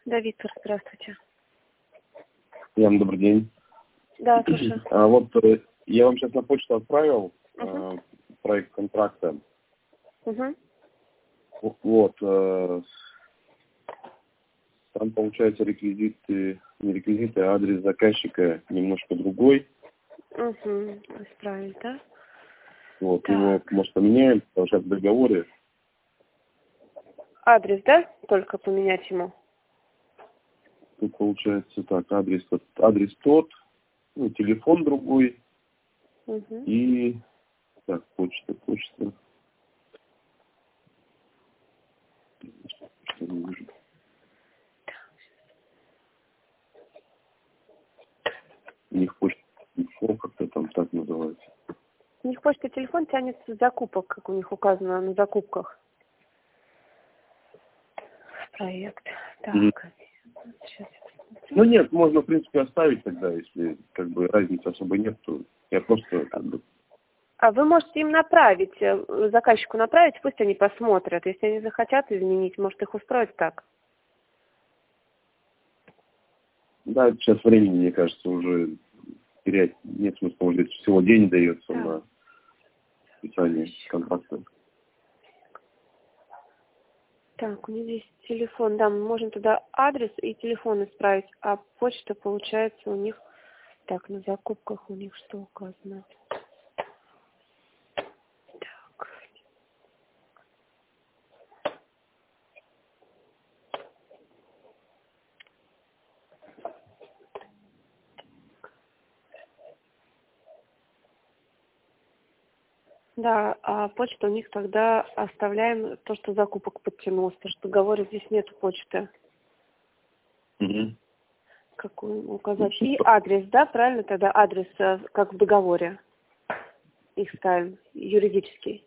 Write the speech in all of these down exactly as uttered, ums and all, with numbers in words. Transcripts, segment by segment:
Да, Виктор, здравствуйте. Ян, добрый день. Да, слушаю. А, вот э, я вам сейчас на почту отправил Угу. э, проект контракта. Угу. Вот. Э, там, получается, реквизиты, не реквизиты, а адрес заказчика немножко другой. Угу. Исправить, да? Вот. Так. Его, может, поменяем, потому что в договоре. Адрес, да? Только поменять ему. Тут получается так, адрес, тот- адрес тот, ну, телефон другой Угу. и так, почта, почта. Что не вижу. У них почта, телефон как-то там так называется. У них почта, телефон тянется с закупок, как у них указано на закупках. Проект. Так. Мгм. Сейчас я посмотрю. Ну нет, можно в принципе оставить тогда, если как бы разницы особо нет, то я просто как бы. А вы можете им направить, э, заказчику направить, пусть они посмотрят. Если они захотят изменить, может их устроить так. Да, сейчас времени, мне кажется, уже терять нет смысла, может быть, всего день дается Да. на подписание контракта. Так, у них здесь телефон, да, мы можем туда адрес и телефон исправить, а почта, получается, у них, так, на закупках у них что указано? Так, да, а почта у них тогда оставляем то, что закупок подтянулось, потому что в договоре здесь нету почты, Угу. какую указать. И адрес, да, правильно тогда адрес, э, как в договоре, их ставим, юридический.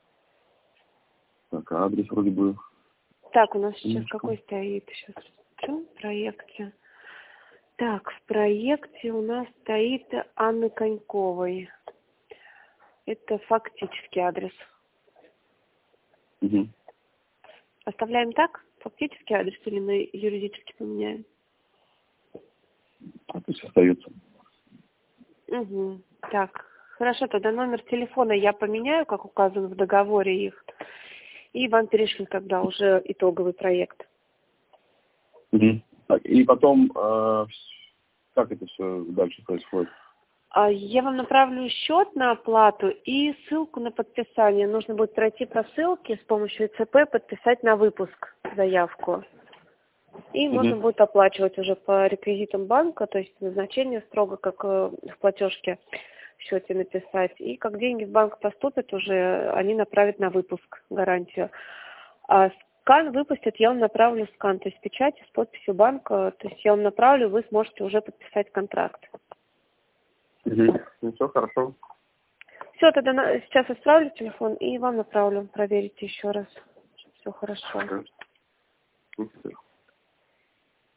Так, а адрес вроде бы. Так, у нас сейчас Минуточку. какой стоит? Сейчас смотрю, в проекте. Так, в проекте у нас стоит Анны Коньковой. Это фактический адрес. Угу. Оставляем так? Фактический адрес или на юридически поменяем? А пусть остается. Угу. Так, хорошо, тогда номер телефона я поменяю, как указано в договоре их. И вам перешлю тогда уже итоговый проект. Угу. Так, и потом, э, как это все дальше происходит? А Я вам направлю счет на оплату и ссылку на подписание. Нужно будет пройти по ссылке с помощью ЦП, подписать на выпуск заявку. И можно Угу. будет оплачивать уже по реквизитам банка, то есть назначение строго, как э, в платежке в счете написать. И как деньги в банк поступят, уже они направят на выпуск гарантию. А скан выпустят, я вам направлю скан, то есть печать с подписью банка, то есть я вам направлю, вы сможете уже подписать контракт. Угу. Ну все, хорошо. Все, тогда на- сейчас отправлю телефон и вам направлю, проверите еще раз. Все хорошо. Ага. Ну, всё.